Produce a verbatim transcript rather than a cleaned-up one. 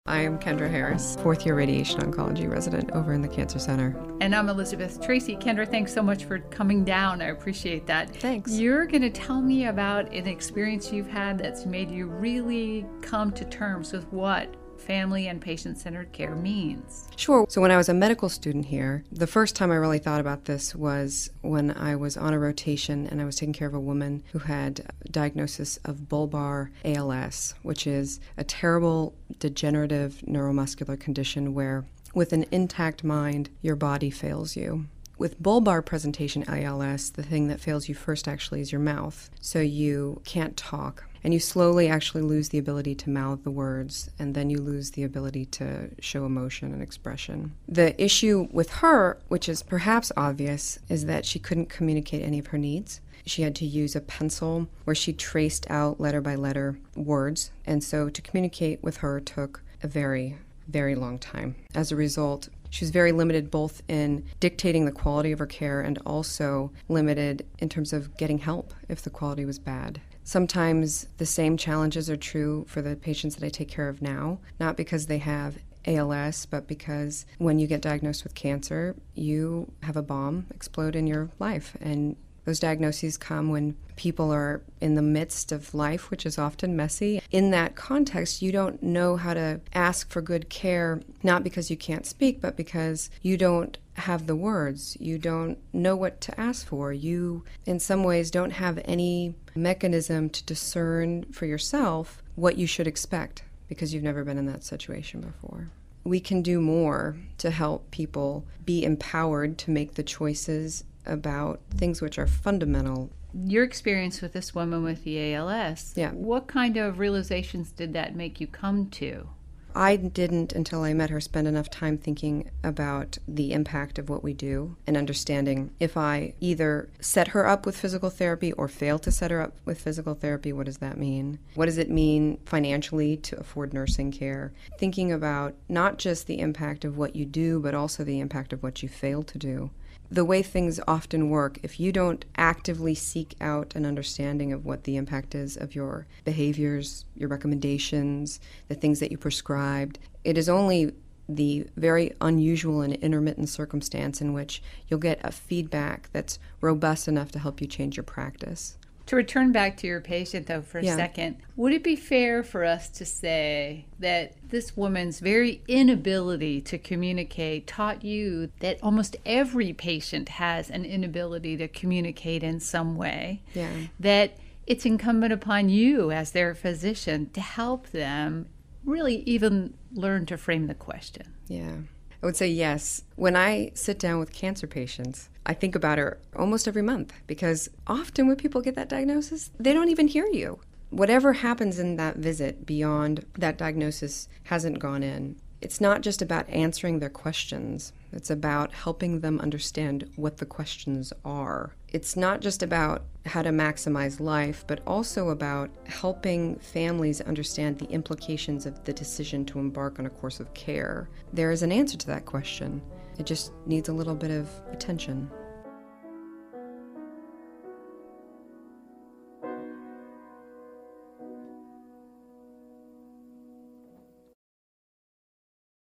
I am Kendra Harris, fourth year radiation oncology resident over in the Cancer Center. And I'm Elizabeth Tracy. Kendra, thanks so much for coming down. I appreciate that. Thanks. You're going to tell me about an experience you've had that's made you really come to terms with what family and patient-centered care means. Sure. So when I was a medical student here, the first time I really thought about this was when I was on a rotation and I was taking care of a woman who had a diagnosis of bulbar A L S, which is a terrible degenerative neuromuscular condition where with an intact mind, your body fails you. With bulbar presentation A L S, the thing that fails you first actually is your mouth. So you can't talk. And you slowly actually lose the ability to mouth the words, and then you lose the ability to show emotion and expression. The issue with her, which is perhaps obvious, is that she couldn't communicate any of her needs. She had to use a pencil where she traced out letter by letter words, and so to communicate with her took a very, very long time. As a result, she was very limited both in dictating the quality of her care and also limited in terms of getting help if the quality was bad. Sometimes the same challenges are true for the patients that I take care of now, not because they have A L S, but because when you get diagnosed with cancer, you have a bomb explode in your life. And those diagnoses come when people are in the midst of life, which is often messy. In that context, you don't know how to ask for good care, not because you can't speak, but because you don't have the words. You don't know what to ask for. You, in some ways, don't have any mechanism to discern for yourself what you should expect because you've never been in that situation before. We can do more to help people be empowered to make the choices about things which are fundamental. Your experience with this woman with the A L S, yeah. What kind of realizations did that make you come to? I didn't, until I met her, spend enough time thinking about the impact of what we do and understanding if I either set her up with physical therapy or fail to set her up with physical therapy, what does that mean? What does it mean financially to afford nursing care? Thinking about not just the impact of what you do, but also the impact of what you fail to do. The way things often work, if you don't actively seek out an understanding of what the impact is of your behaviors, your recommendations, the things that you prescribed, it is only the very unusual and intermittent circumstance in which you'll get a feedback that's robust enough to help you change your practice. To return back to your patient, though, for a yeah. second, would it be fair for us to say that this woman's very inability to communicate taught you that almost every patient has an inability to communicate in some way? Yeah. That it's incumbent upon you as their physician to help them really even learn to frame the question. Yeah. I would say yes. When I sit down with cancer patients, I think about her almost every month because often when people get that diagnosis, they don't even hear you. Whatever happens in that visit beyond that diagnosis hasn't gone in. It's not just about answering their questions. It's about helping them understand what the questions are. It's not just about how to maximize life, but also about helping families understand the implications of the decision to embark on a course of care. There is an answer to that question. It just needs a little bit of attention.